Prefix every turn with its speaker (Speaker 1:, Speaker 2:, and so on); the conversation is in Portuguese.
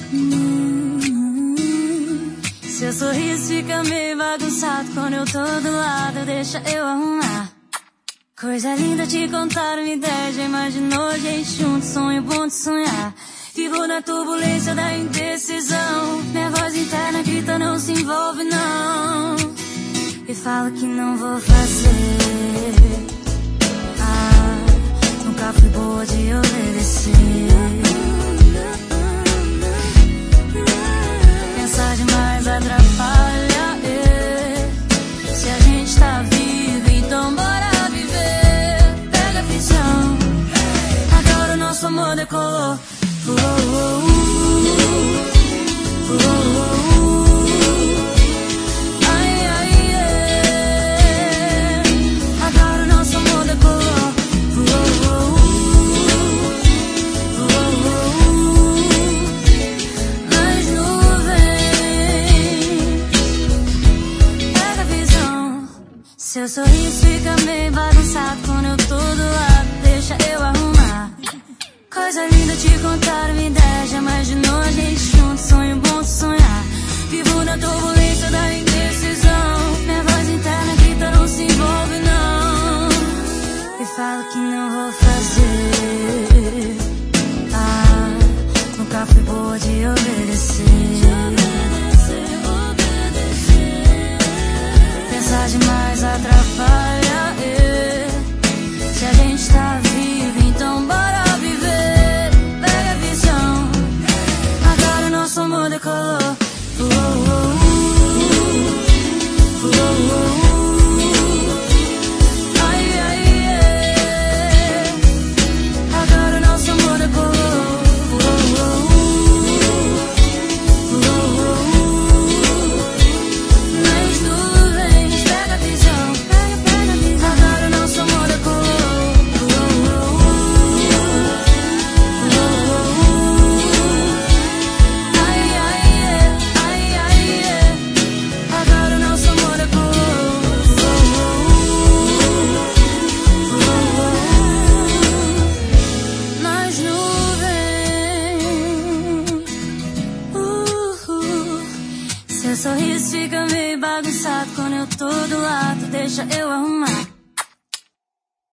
Speaker 1: Seu sorriso fica meio bagunçado quando eu tô do lado, deixa eu arrumar. Coisa linda te contar uma ideia, já imaginou a gente junto, sonho bom de sonhar. Vivo na turbulência da indecisão, minha voz interna grita não se envolve não. E falo que não vou fazer. Nunca fui boa de obedecer. Pensar demais atrapalha. Se a gente tá vivo, então bora viver. Pega a visão, agora o nosso amor decolou. Ai, ai, agora o nosso amor decolou. Nas nuvens, pega a visão. Seu sorriso fica meio bagunçado quando eu tô do lado, deixa eu arrumar. Coisa linda te contar uma ideia, já imaginou a gente junto, sonho bom de sonhar. Vivo na turbulência da indecisão, minha voz interna grita não se envolve não. E falo que não vou fazer. Nunca fui boa de obedecer. Pensar demais atrapalha. Se a gente tá vivo, então bora viver. Pega a visão, agora o nosso amor decolou. Ai, ai, agora o nosso amor decolou. Nas nuvens, pega a visão, agora o nosso amor decolou. Ai, ai, agora o nosso amor decolou. Nas nuvens, seu sorriso fica meio bagunçado quando eu tô do lado, deixa eu arrumar.